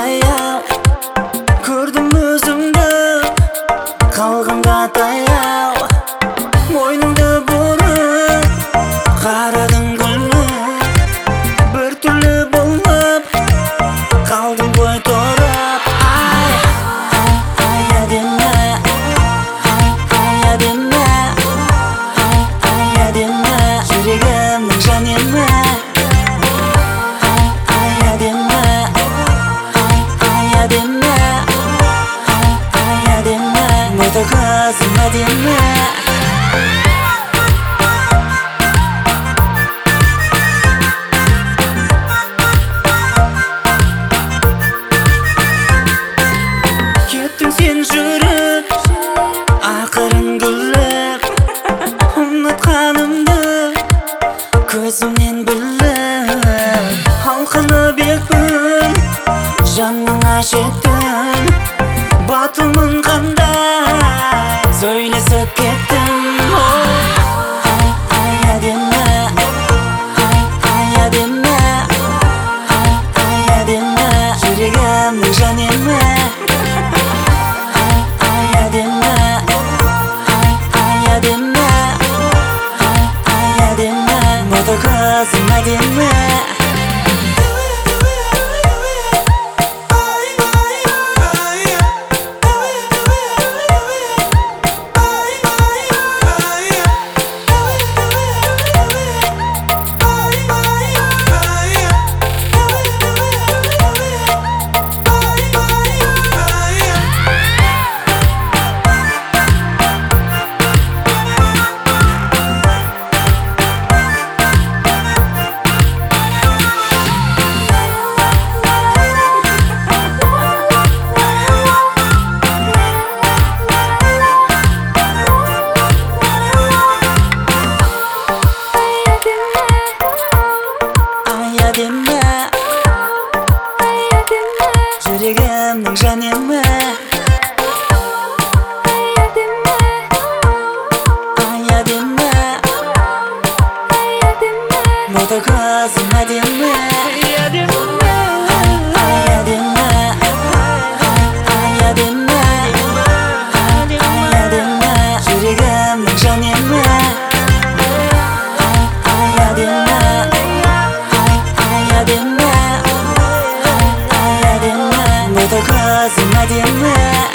баяу көрдім өзіңді қалғанға таяу мойныңды бұрып қарадың күліп бір түрлі болып қалдың ғой тұрып ай әдемі әдемі әдемі жүрегімнің жан емі әдемі мықты қызым әдемі кеттің сен жүріп ақырын күліп ұнатқанымды көзімнен біліп алқынып екпін жаныңа жеттім батылмын қандай сөйлесіп кеттім әдемі әдемі әдемі жүрегімнің жан емі әдемі әдемі мықты қызым әдемі жүрегімнің жан емі әдемі мықты қызым әдемі әдемі жүрегімнің жан емі мықты қызым әдемі